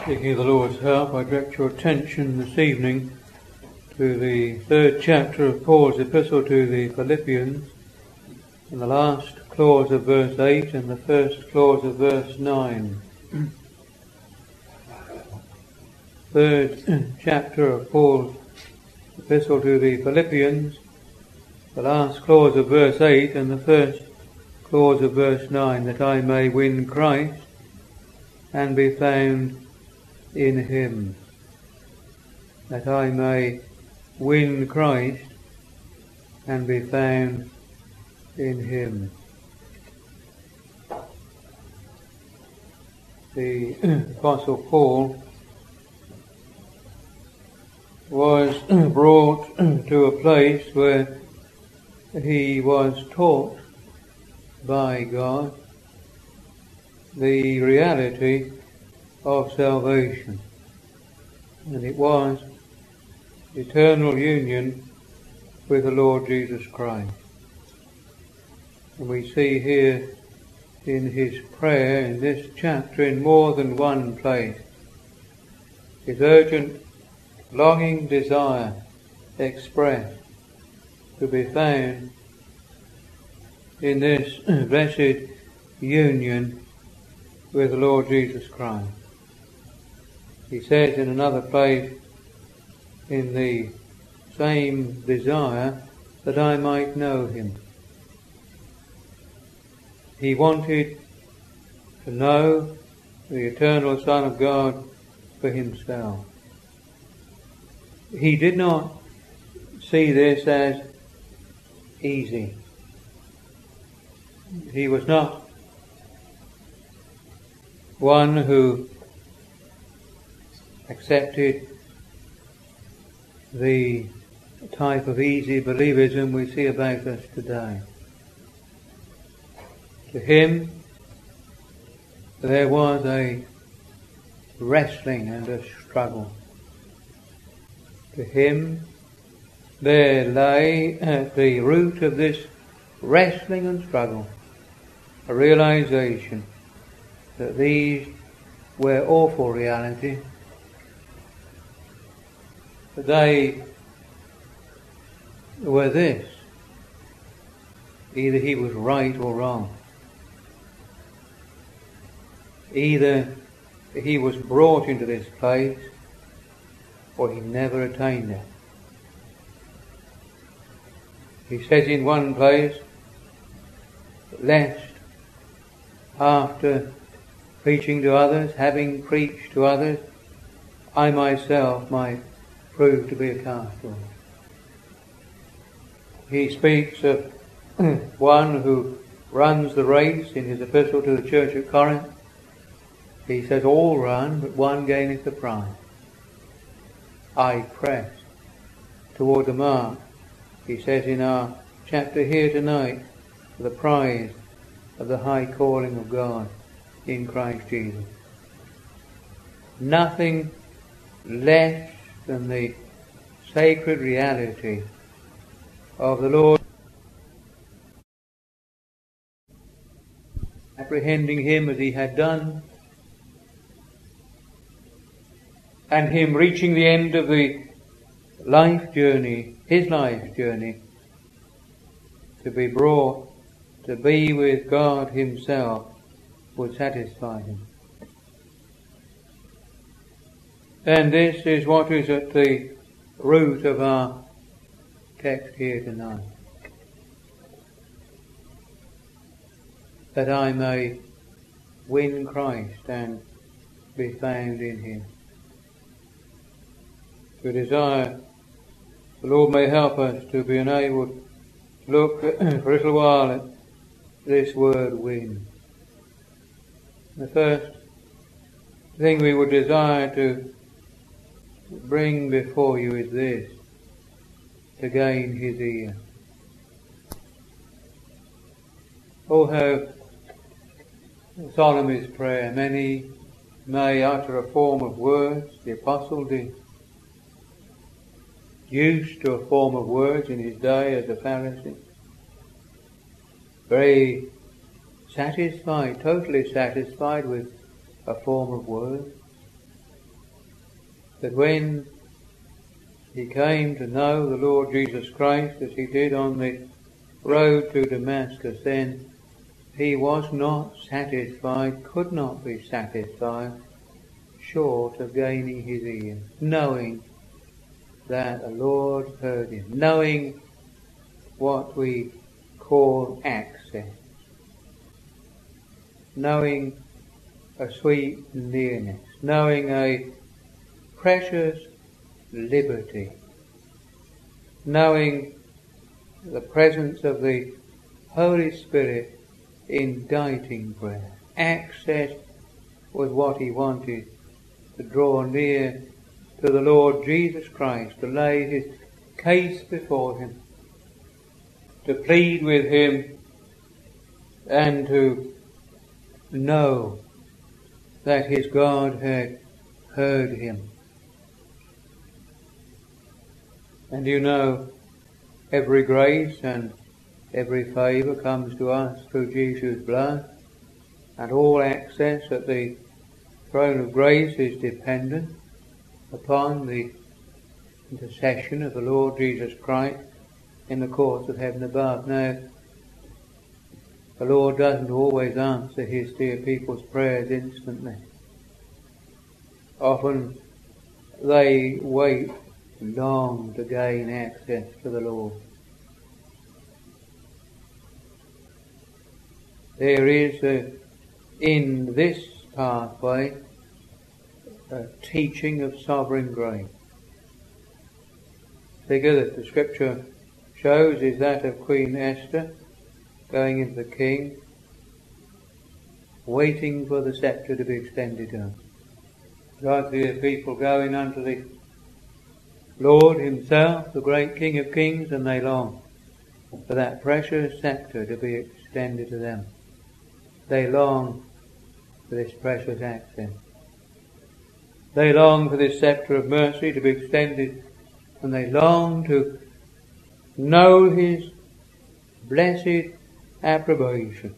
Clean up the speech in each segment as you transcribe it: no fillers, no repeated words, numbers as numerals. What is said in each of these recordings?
Speaking of the Lord's help, I direct your attention this evening to the third chapter of Paul's epistle to the Philippians, and the last clause of verse 8 and the first clause of verse 9. Third chapter of Paul's epistle to the Philippians, the last clause of verse 8 and the first clause of verse 9, that I may win Christ and be found in him. That I may win Christ and be found in him. The Apostle Paul was brought to a place where he was taught by God the reality of salvation, and it was eternal union with the Lord Jesus Christ. And we see here in his prayer in this chapter, in more than one place, his urgent longing desire expressed to be found in this blessed union with the Lord Jesus Christ. He says in another place, in the same desire, that I might know him. He wanted to know the eternal Son of God for himself. He did not see this as easy. He was not one who accepted the type of easy believism we see about us today. To him, there was a wrestling and a struggle. To him, there lay at the root of this wrestling and struggle a realization that these were awful reality. But they were this: either he was right or wrong. Either he was brought into this place or he never attained it. He says in one place, lest after preaching to others, having preached to others, I myself might prove to be a castaway. He speaks of one who runs the race in his epistle to the church at Corinth. He says, all run, but one gaineth the prize. I press toward the mark, he says in our chapter here tonight, for the prize of the high calling of God in Christ Jesus. Nothing less than the sacred reality of the Lord, apprehending him as he had done, and him reaching the end of the life journey, his life journey, to be brought to be with God himself, would satisfy him. And this is what is at the root of our text here tonight. That I may win Christ and be found in him. We desire the Lord may help us to be enabled to look for a little while at this word win. The first thing we would desire to bring before you is this: to gain his ear. Oh, how solemn is prayer. Many may utter a form of words. The apostle did. Used to a form of words in his day as a Pharisee. Very satisfied, totally satisfied with a form of words. that when he came to know the Lord Jesus Christ as he did on the road to Damascus, then he was not satisfied, could not be satisfied, short of gaining his ear, knowing that the Lord heard him, knowing what we call access, knowing a sweet nearness, knowing a precious liberty, knowing the presence of the Holy Spirit inditing prayer. Access was what he wanted, to draw near to the Lord Jesus Christ, to lay his case before him, to plead with him, and to know that his God had heard him. And you know, every grace and every favour comes to us through Jesus' blood, and all access at the throne of grace is dependent upon the intercession of the Lord Jesus Christ in the courts of heaven above. Now, the Lord doesn't always answer his dear people's prayers instantly. Often they wait long to gain access to the Lord. There is in this pathway a teaching of sovereign grace. The figure that the Scripture shows is that of Queen Esther going into the king, waiting for the sceptre to be extended to her. God, the people going unto the Lord himself, the great King of Kings, and they long for that precious sceptre to be extended to them. They long for this precious access. They long for this sceptre of mercy to be extended, and they long to know his blessed approbation.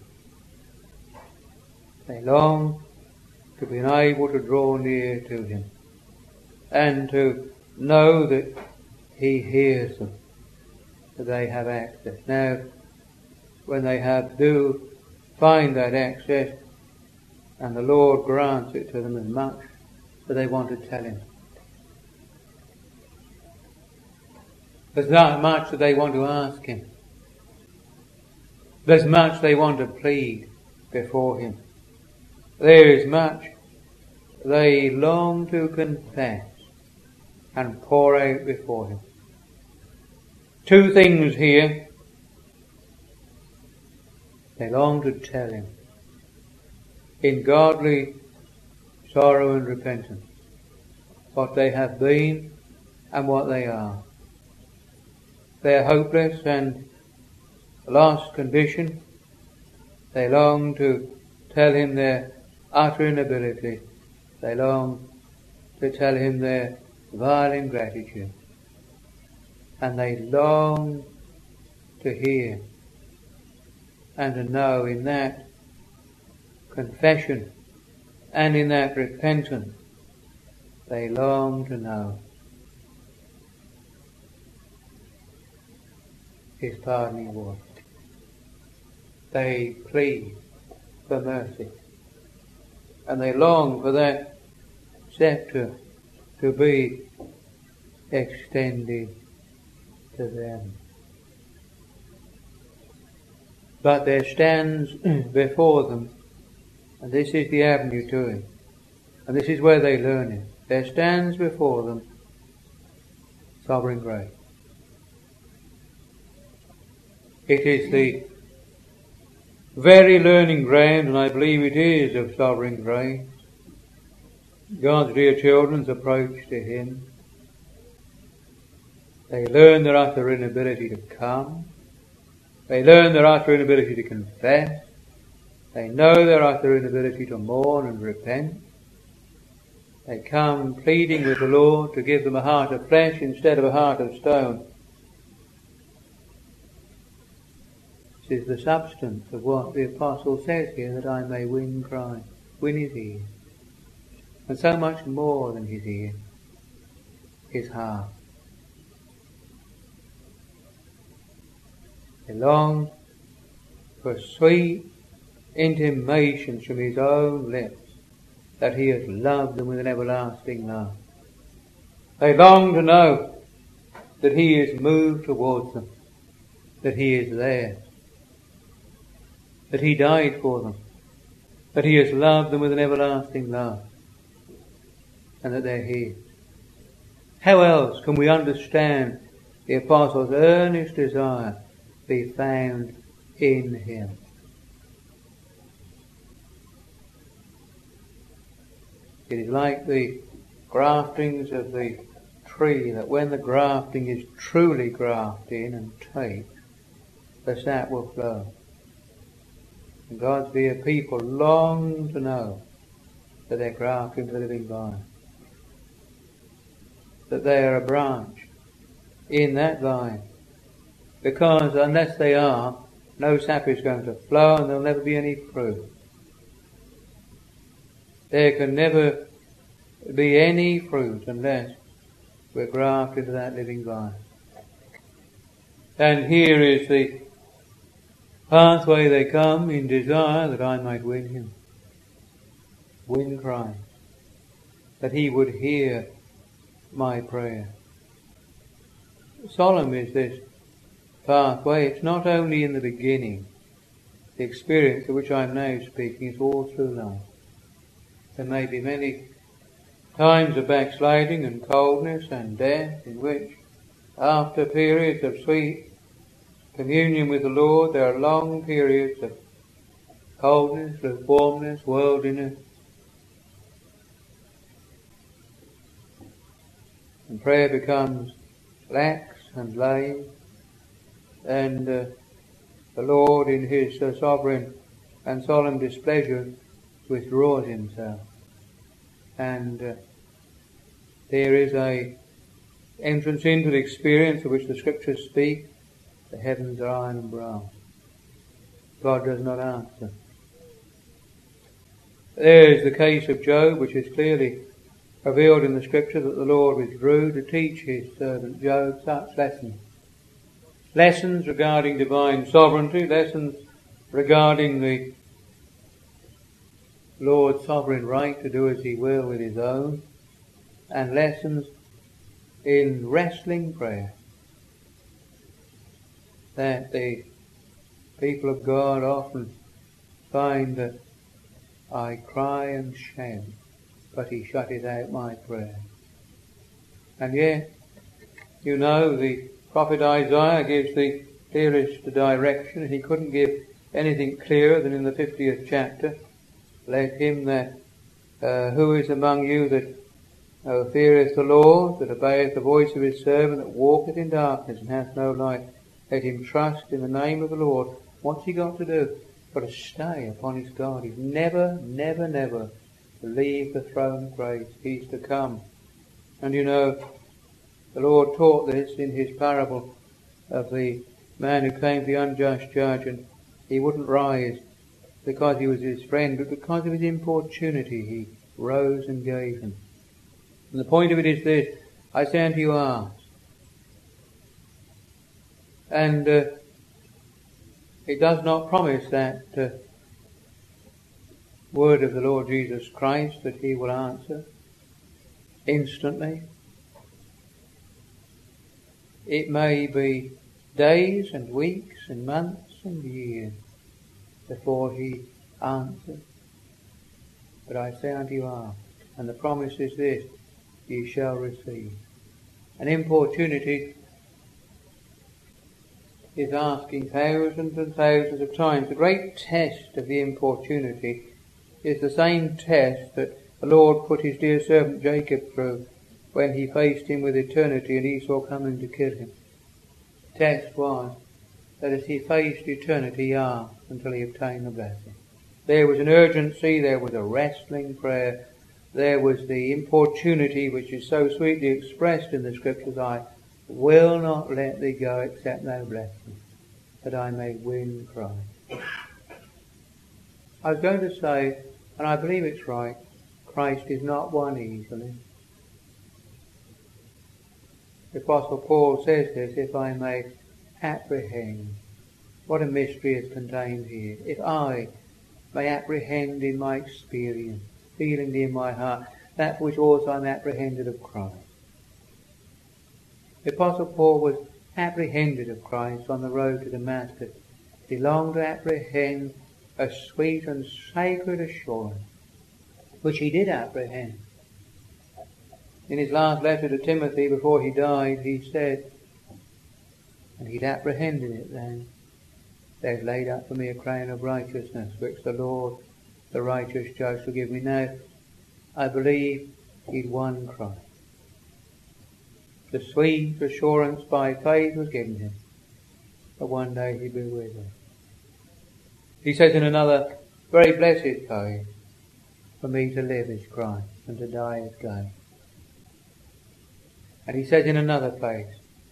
They long to be able to draw near to him and to know that he hears them, that they have access. Now, when they do find that access, and the Lord grants it to them as much as they want to tell him, there's not much that they want to ask him, there's much they want to plead before him, there is much they long to confess and pour out before him. Two things here they long to tell him in godly sorrow and repentance, what they have been and what they are. Their hopeless and lost condition, they long to tell him their utter inability. They long to tell him their vile ingratitude. And they long to hear and to know in that confession and in that repentance, they long to know his pardoning voice. They plead for mercy, and they long for that sceptre to be extended to them. But there stands before them, and this is the avenue to it, and this is where they learn it, there stands before them sovereign grace. It is the very learning ground, and I believe it is, of sovereign grace, God's dear children's approach to him. They learn their utter inability to come. They learn their utter inability to confess. They know their utter inability to mourn and repent. They come pleading with the Lord to give them a heart of flesh instead of a heart of stone. This is the substance of what the Apostle says here, that I may win Christ, win his ear. And so much more than his ear. his heart. He longed for sweet intimations from his own lips that he has loved them with an everlasting love. They long to know that he is moved towards them, that he is theirs, that he died for them, that he has loved them with an everlasting love, and that they're his. How else can we understand the Apostle's earnest desire to be found in him? It is like the graftings of the tree, that when the grafting is truly grafted in and takes, the sap will flow. And God's dear people long to know that they're grafted into the living vine, that they are a branch in that vine, because unless they are, no sap is going to flow and there'll never be any fruit. There can never be any fruit unless we're grafted into that living vine. And here is the pathway they come in desire that I might win him, win Christ, that he would hear my prayer. Solemn is this pathway. It's not only in the beginning. The experience of which I'm now speaking is all through life. There may be many times of backsliding and coldness and death in which, after periods of sweet communion with the Lord, there are long periods of coldness, lukewarmness, worldliness. And prayer becomes lax and lame, and the Lord in his sovereign and solemn displeasure withdraws himself. And there is a entrance into the experience of which the Scriptures speak. The heavens are iron and brass. God does not answer. There is the case of Job, which is clearly revealed in the Scripture, that the Lord withdrew to teach his servant Job such lessons. Lessons regarding divine sovereignty, lessons regarding the Lord's sovereign right to do as he will with his own, and lessons in wrestling prayer, that the people of God often find that I cry and shout, but he shutteth out my prayer. And yet, you know, the prophet Isaiah gives the clearest direction, and he couldn't give anything clearer than in the 50th chapter. Let him that, who is among you that feareth the Lord, that obeyeth the voice of his servant, that walketh in darkness and hath no light, let him trust in the name of the Lord. What's he got to do? He's got to stay upon his God. He's never, never, never to leave the throne of grace. He's to come. And you know, the Lord taught this in his parable of the man who came to the unjust judge, and he wouldn't rise because he was his friend, but because of his importunity he rose and gave him. And the point of it is this: I say unto you, ask. And it does not promise that word of the Lord Jesus Christ that he will answer instantly. It may be days and weeks and months and years before he answers. But I say unto you, ask. And the promise is this: ye shall receive. An importunity is asking thousands and thousands of times. The great test of the importunity is the same test that the Lord put his dear servant Jacob through when he faced him with eternity and Esau coming to kill him. The test was that as he faced eternity, he asked until he obtained the blessing. There was an urgency, there was a wrestling prayer, there was the importunity which is so sweetly expressed in the Scriptures: I will not let thee go except thou bless me, that I may win Christ. I was going to say, and I believe it's right, Christ is not won easily. The Apostle Paul says this, if I may apprehend. What a mystery is contained here. If I may apprehend in my experience, feeling in my heart, that which also I'm apprehended of Christ. The Apostle Paul was apprehended of Christ on the road to Damascus. He longed to apprehend a sweet and sacred assurance, which he did apprehend. In his last letter to Timothy before he died, he said, and he'd apprehended it then, they've laid up for me a crown of righteousness, which the Lord, the righteous judge, shall give me. Now, I believe he'd won Christ. The sweet assurance by faith was given him, that one day he'd be with us. He says in another very blessed place, for me to live is Christ, and to die is gain. And he says in another place,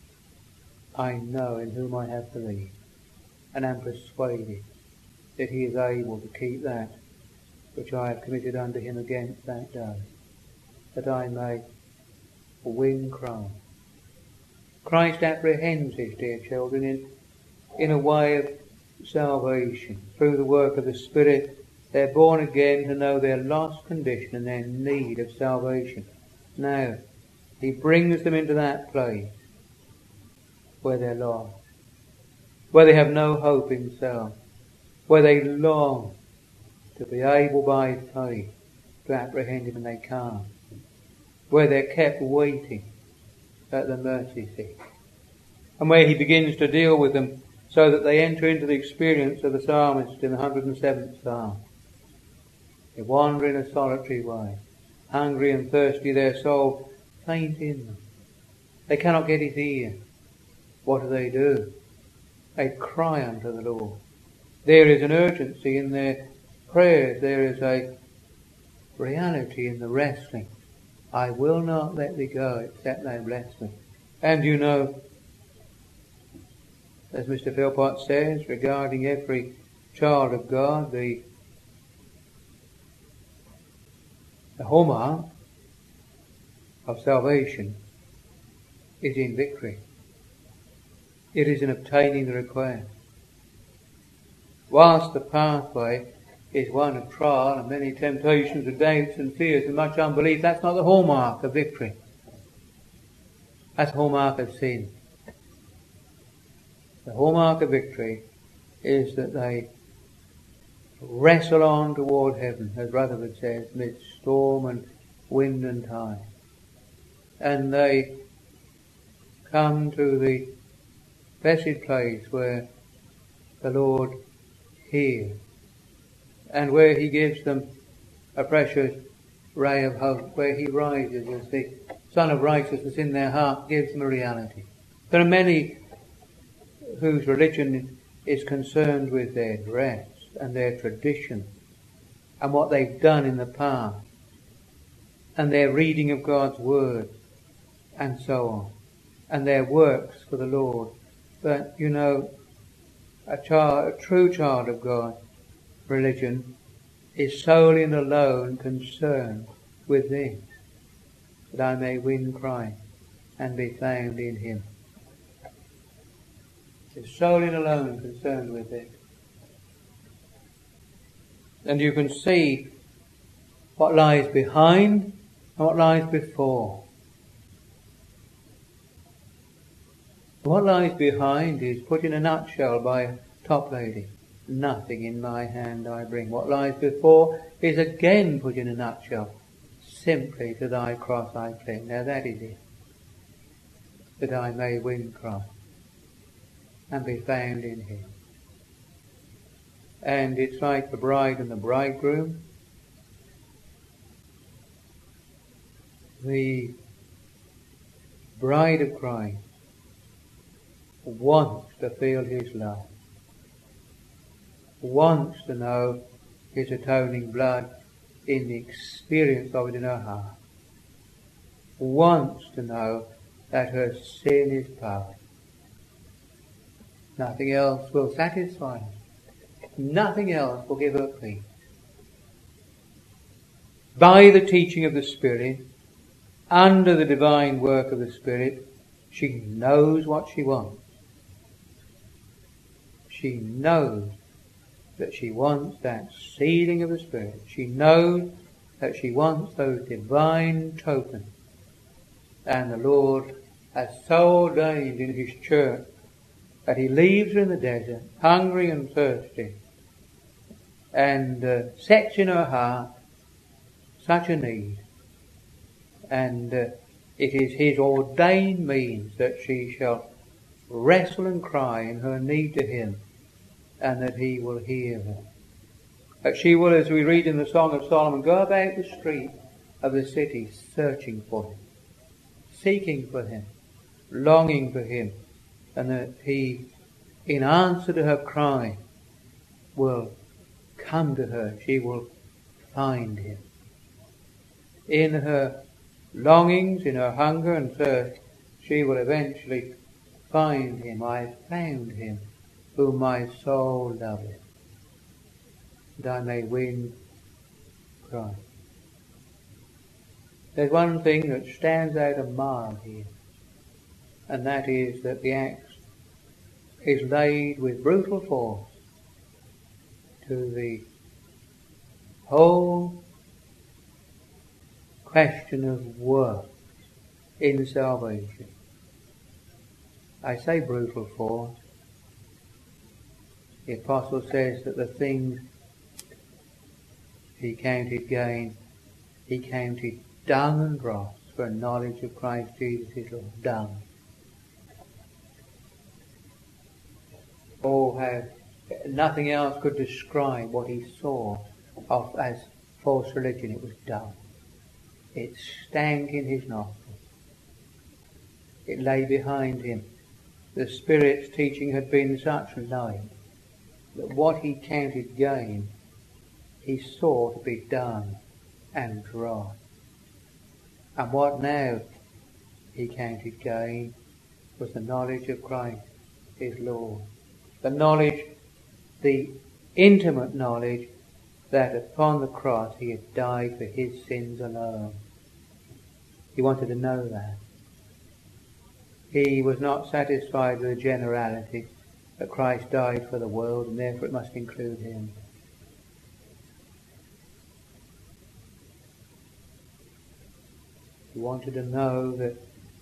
I know in whom I have believed, and am persuaded that he is able to keep that which I have committed unto him against that day, that I may win Christ. Christ apprehends his dear children in a way of salvation. Through the work of the Spirit, they're born again to know their lost condition and their need of salvation. Now, he brings them into that place where they're lost, where they have no hope in self, where they long to be able by faith to apprehend him and they can't, where they're kept waiting at the mercy seat, and where he begins to deal with them so that they enter into the experience of the psalmist in the 107th Psalm. They wander in a solitary way, hungry and thirsty, their soul faint in them. They cannot get his ear. What do? They cry unto the Lord. There is an urgency in their prayers. There is a reality in the wrestling. I will not let thee go except thou bless me. And you know, as Mr. Philpott says, regarding every child of God, the hallmark of salvation is in victory. It is in obtaining the request. Whilst the pathway is one of trial and many temptations of doubts and fears and much unbelief, that's not the hallmark of victory. That's the hallmark of sin. The hallmark of victory is that they wrestle on toward heaven, as Rutherford says, amidst storm and wind and tide. And they come to the blessed place where the Lord hears, and where he gives them a precious ray of hope, where he rises as the Son of Righteousness in their heart, gives them a reality. There are many whose religion is concerned with their dress and their tradition and what they've done in the past and their reading of God's Word and so on, and their works for the Lord. But, you know, a true child of God, religion, is solely and alone concerned with this, that I may win Christ and be found in him. It's solely and alone concerned with it. And you can see what lies behind and what lies before. What lies behind is put in a nutshell by a top lady. Nothing in my hand I bring. What lies before is again put in a nutshell. Simply to thy cross I cling. Now that is it. That I may win Christ and be found in him. And it's like the bride and the bridegroom. The bride of Christ wants to feel his love, wants to know his atoning blood in the experience of it in her heart, wants to know that her sin is pardoned. Nothing else will satisfy her. Nothing else will give her peace. By the teaching of the Spirit, under the divine work of the Spirit, She knows what she wants. She knows that she wants that sealing of the Spirit. She knows that she wants those divine tokens. And the Lord has so ordained in His church that He leaves her in the desert, hungry and thirsty, and sets in her heart such a need. And it is His ordained means that she shall wrestle and cry in her need to Him, and that He will hear her. That she will, as we read in the Song of Solomon, go about the street of the city searching for Him, seeking for Him, longing for Him, and that He, in answer to her cry, will come to her. She will find Him. In her longings, in her hunger and thirst, she will eventually find Him. I found Him whom my soul loveth, that I may win Christ. There's one thing that stands out a mile here, and that is that the axe is laid with brutal force to the whole question of work in salvation. I say brutal force. The Apostle says that the things he counted gain, he counted dung and dross for knowledge of Christ Jesus his Lord. Dung. Oh, how nothing else could describe what he saw of as false religion. It was dung. It stank in his nostrils. It lay behind him. The Spirit's teaching had been such light that what he counted gain, he saw to be dung and dry. And what now he counted gain was the knowledge of Christ his Lord. The knowledge, the intimate knowledge that upon the cross he had died for his sins alone. He wanted to know that. He was not satisfied with the generality that Christ died for the world and therefore it must include him. He wanted to know that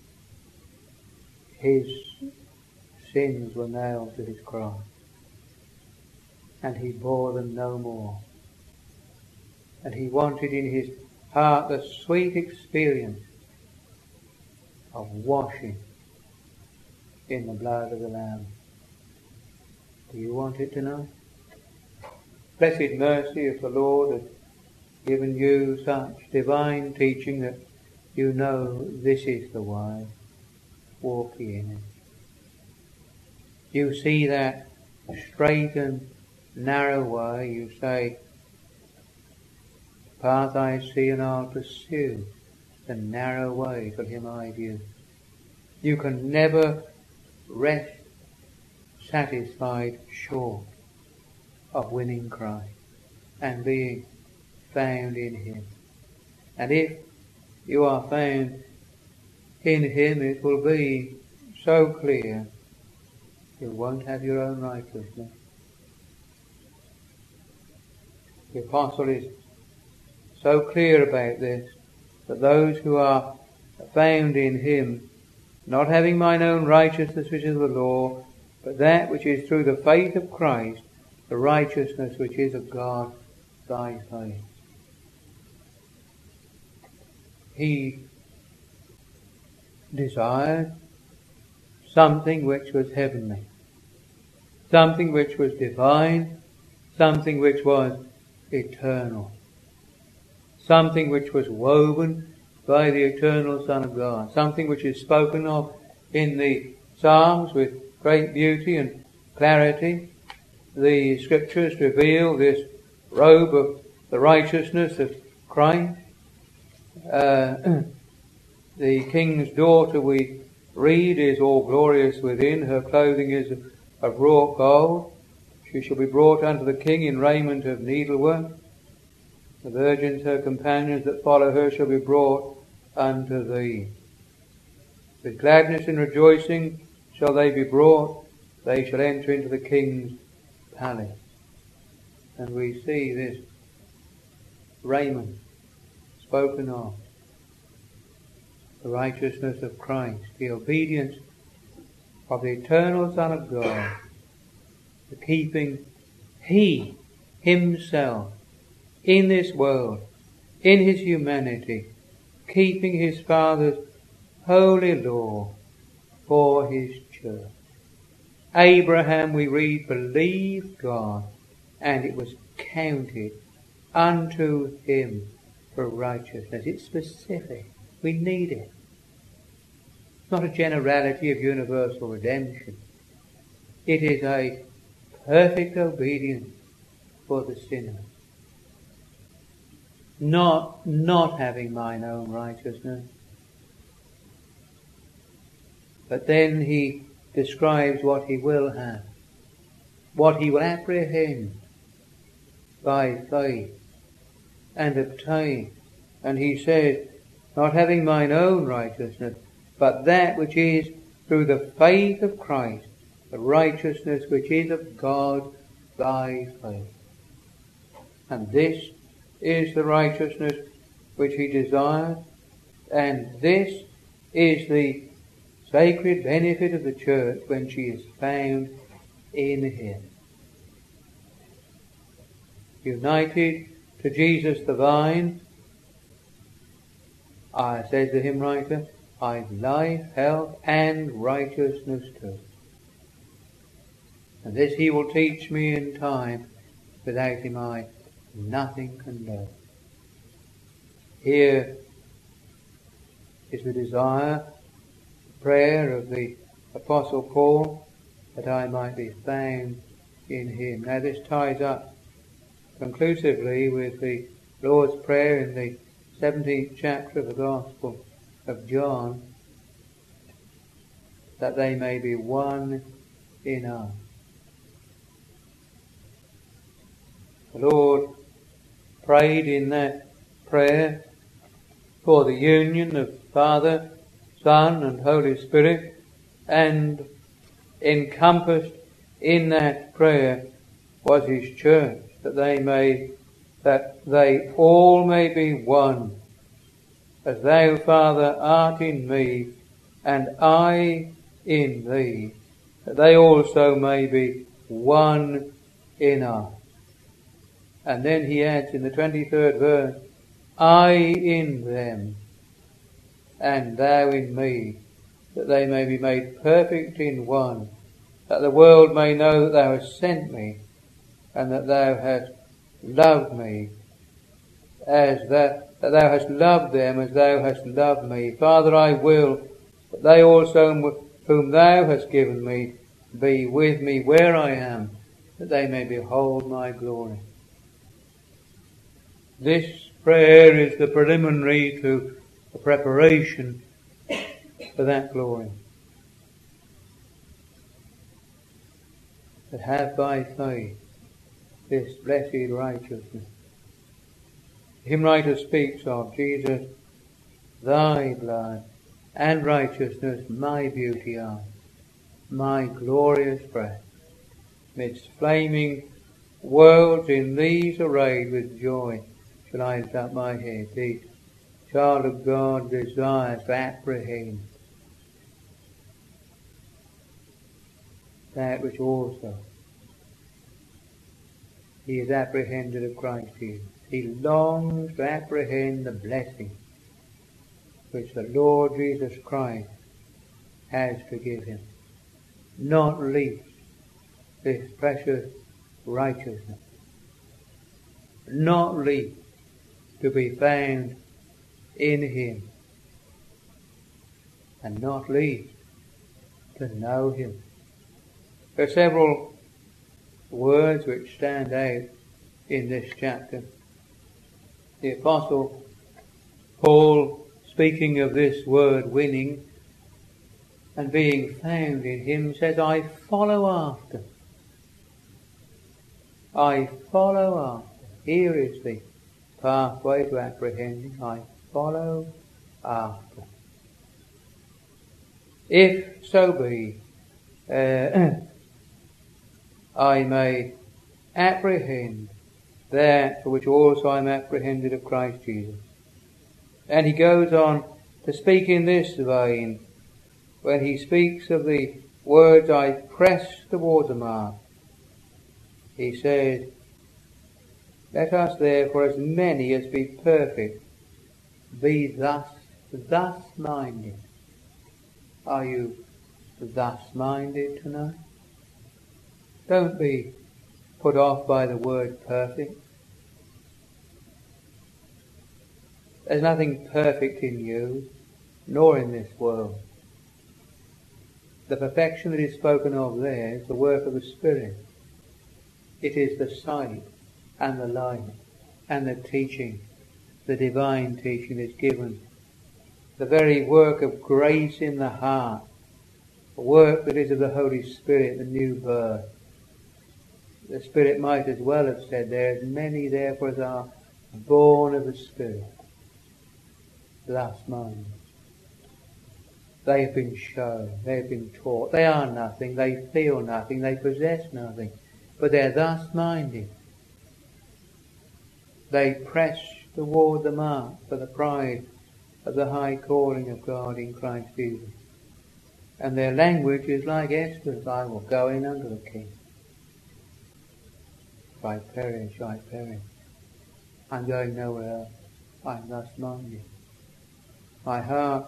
his sins were nailed to his cross and he bore them no more. And he wanted in his heart the sweet experience of washing in the blood of the Lamb. Do you want it tonight? Blessed mercy if the Lord has given you such divine teaching that you know this is the way. Walk ye in it. You see that straight and narrow way, you say, path I see and I'll pursue, the narrow way till him I view. You can never rest satisfied short of winning Christ and being found in him. And if you are found in him, it will be so clear you won't have your own righteousness. The Apostle is so clear about this, that those who are found in him, not having mine own righteousness which is the law, but that which is through the faith of Christ, the righteousness which is of God by faith. He desired something which was heavenly, something which was divine, something which was eternal, something which was woven by the eternal Son of God, something which is spoken of in the Psalms with great beauty and clarity. The Scriptures reveal this robe of the righteousness of Christ. The king's daughter, we read, is all glorious within. Her clothing is of wrought gold. She shall be brought unto the king in raiment of needlework. The virgins, her companions that follow her, shall be brought unto thee. With gladness and rejoicing shall they be brought. They shall enter into the King's palace. And we see this raiment spoken of, the righteousness of Christ, the obedience of the eternal Son of God, the keeping He Himself in this world, in His humanity, keeping His Father's holy law for His church. Abraham, we read, believed God, and it was counted unto him for righteousness. It's specific. We need it. It's not a generality of universal redemption. It is a perfect obedience for the sinner. Not having mine own righteousness. But then he describes what he will have, what he will apprehend by faith and obtain. And he says, not having mine own righteousness, but that which is through the faith of Christ, the righteousness which is of God by faith. And this is the righteousness which he desires, and this is the sacred benefit of the church when she is found in him. United to Jesus the vine, says the hymn writer, I have life, health, and righteousness too. And this he will teach me in time. Without him I nothing can do. Here is the desire, prayer of the Apostle Paul, that I might be found in him. Now this ties up conclusively with the Lord's Prayer in the 17th chapter of the Gospel of John, that they may be one in us. The Lord prayed in that prayer for the union of Father, Son and Holy Spirit, and encompassed in that prayer was His church, that they all may be one, as Thou, Father, art in me, and I in Thee, that they also may be one in us. And then he adds in the 23rd verse, I in them, and Thou in me, that they may be made perfect in one, that the world may know that Thou hast sent me, and that Thou hast loved me, that Thou hast loved them as Thou hast loved me. Father, I will that they also whom Thou hast given me be with me where I am, that they may behold my glory. This prayer is the preliminary to the preparation for that glory. That have by faith this blessed righteousness. The hymn writer speaks of Jesus, Thy blood and righteousness my beauty are, my glorious breath. Midst flaming worlds in these arrayed with joy, shall I lift up my head. The child of God desires to apprehend that which also he is apprehended of Christ Jesus. He longs to apprehend the blessing which the Lord Jesus Christ has to give him, not least this precious righteousness, not least to be found in him, and not least to know him. There are several words which stand out in this chapter. The Apostle Paul, speaking of this word winning and being found in him, says, I follow after. I follow after. Here is the pathway to apprehending. I follow after. if so be I may apprehend that for which also I am apprehended of Christ Jesus. And he goes on to speak in this vein when he speaks of the words, I press toward the mark. He says, let us therefore, as many as be perfect, be thus minded. Are you thus minded tonight? Don't be put off by the word perfect. There's nothing perfect in you, nor in this world. The perfection that is spoken of there is the work of the Spirit. It is the sight and the light and the teaching, the divine teaching is given. The very work of grace in the heart, the work that is of the Holy Spirit, the new birth. The Spirit might as well have said there, as many therefore as are born of the Spirit, thus minded. They have been shown, they have been taught. They are nothing, they feel nothing, they possess nothing, but they're thus minded. They press toward the mark for the prize of the high calling of God in Christ Jesus. And their language is like Esther's, I will go in unto the king. If I perish, I perish. I'm going nowhere else. I'm thus minded. My heart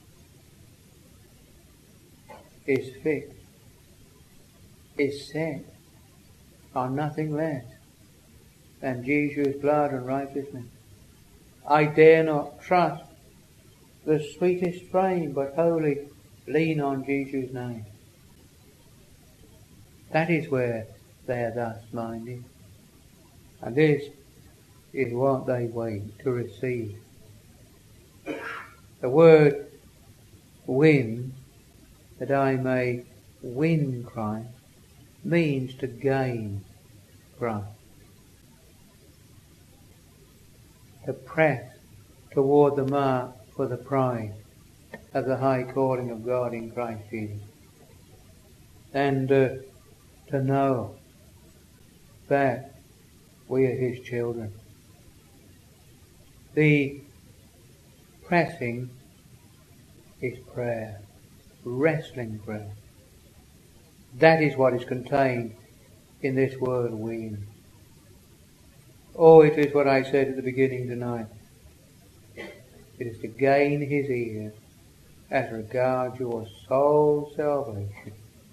is fixed, is set on nothing less than Jesus' blood and righteousness. I dare not trust the sweetest frame, but wholly lean on Jesus' name. That is where they are thus minded. And this is what they wait to receive. The word win, that I may win Christ, means to gain Christ. To press toward the mark for the prize of the high calling of God in Christ Jesus. And to know that we are His children. The pressing is prayer, wrestling prayer. That is what is contained in this word win. Oh, it is what I said at the beginning tonight. It is to gain His ear as regards your soul's salvation.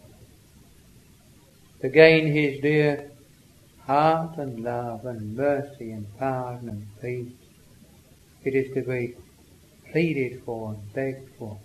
To gain His dear heart and love and mercy and pardon and peace. It is to be pleaded for and begged for.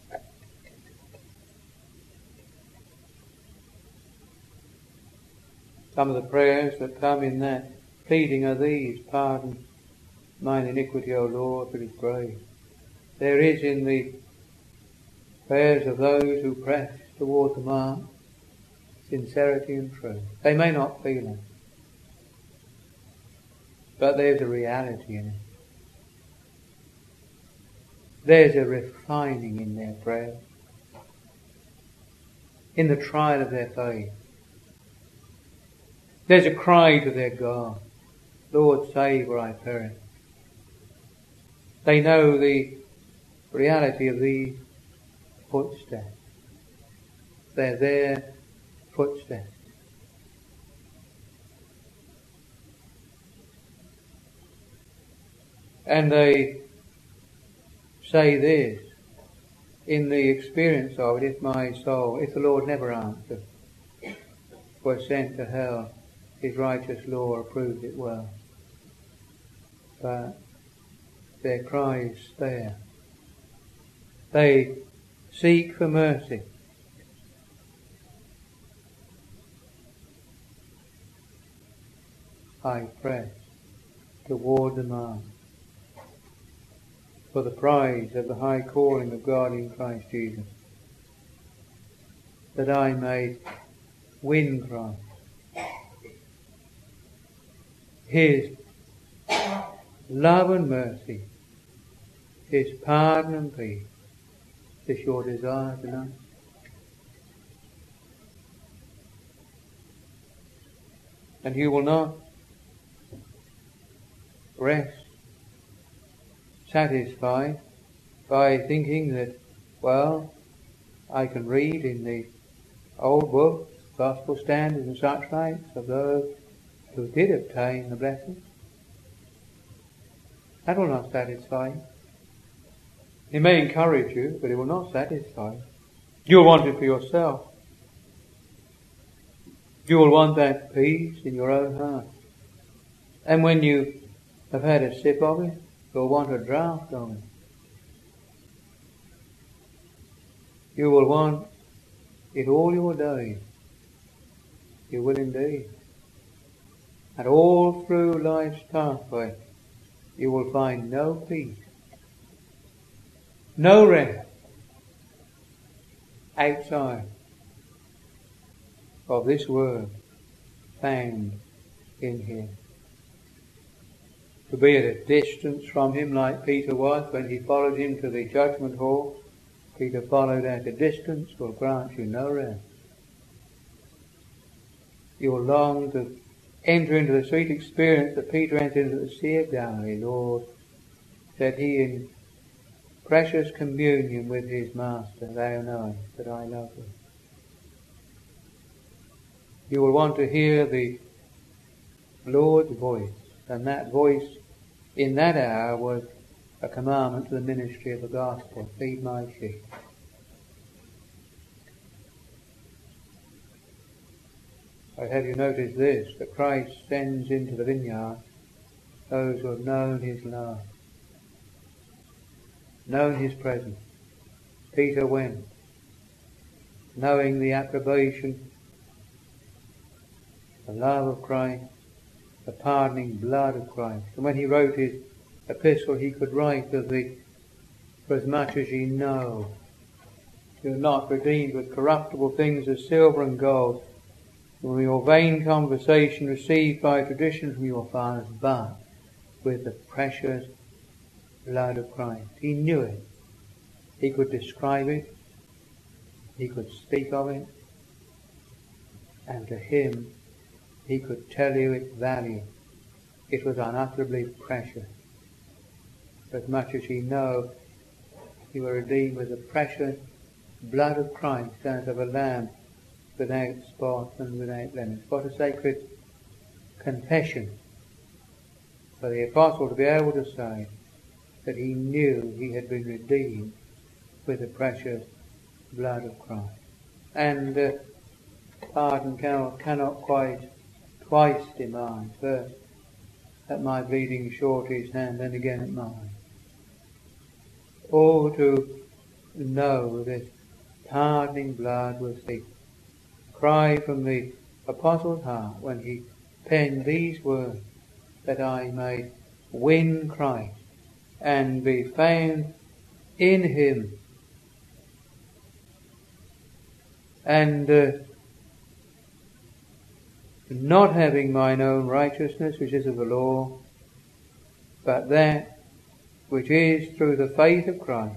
Some of the prayers that come in that pleading are these: pardon mine iniquity, O Lord, for His grace. There is in the prayers of those who press toward the mark sincerity and truth. They may not feel it, but there's a reality in it. There's a refining in their prayer, in the trial of their faith. There's a cry to their God, Lord, save or I perish. They know the reality of these footsteps. They're their footsteps. And they say this in the experience of it: if my soul, if the Lord never answered, were sent to hell, His righteous law approved it well. But their cry is spare. They seek for mercy. I press toward the mark for the prize of the high calling of God in Christ Jesus, that I may win Christ, His love and mercy, His pardon and peace, this your desire tonight? And you will not rest satisfied by thinking that, well, I can read in the old books, gospel standards and such like, of those who did obtain the blessing. That will not satisfy you. It may encourage you, but it will not satisfy you. You'll want it for yourself. You will want that peace in your own heart. And when you have had a sip of it, you'll want a draught of it. You will want it all your days. You will indeed. And all through life's pathway, you will find no peace, no rest outside of this word found in Him. To be at a distance from Him like Peter was when he followed Him to the judgment hall, Peter followed at a distance, will grant you no rest. You will long to enter into the sweet experience that Peter entered into the Sea of Galilee. Lord, said he, in precious communion with his Master, thou knowest that I love thee. You will want to hear the Lord's voice, and that voice in that hour was a commandment to the ministry of the gospel: feed my sheep. I have you notice this, that Christ sends into the vineyard those who have known His love, known His presence. Peter went, knowing the approbation, the love of Christ, the pardoning blood of Christ. And when he wrote his epistle, he could write of the, for as much as ye know, you are not redeemed with corruptible things as silver and gold, from your vain conversation received by tradition from your fathers, but with the precious blood of Christ. He knew it. He could describe it. He could speak of it. And to him, he could tell you its value. It was unutterably precious. As much as ye know, you were redeemed with the precious blood of Christ, as of a lamb, without spot and without blemish. What a sacred confession for the apostle to be able to say that he knew he had been redeemed with the precious blood of Christ. And pardon cannot quite twice demand, first at my bleeding short his hand, and again at mine. Oh, to know this pardoning blood was the cry from the apostle's heart when he penned these words, that I may win Christ and be found in Him, and not having mine own righteousness, which is of the law, but that which is through the faith of Christ,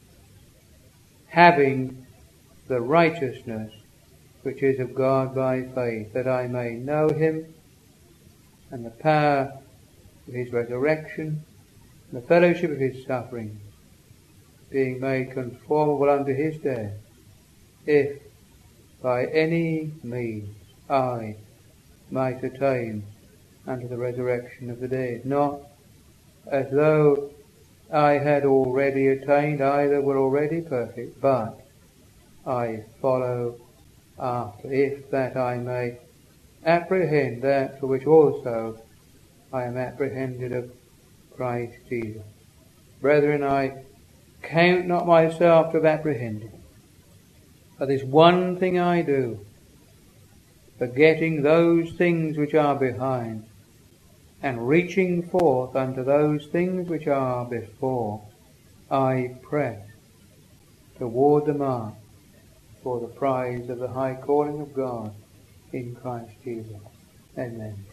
having the righteousness which is of God by faith, that I may know Him and the power of His resurrection, and the fellowship of His sufferings, being made conformable unto His death, if by any means I might attain unto the resurrection of the dead. Not as though I had already attained, either were already perfect, but I follow after, if that I may apprehend that for which also I am apprehended of Christ Jesus. Brethren, I count not myself to have apprehended, but this one thing I do, forgetting those things which are behind, and reaching forth unto those things which are before, I press toward the mark for the prize of the high calling of God in Christ Jesus. Amen.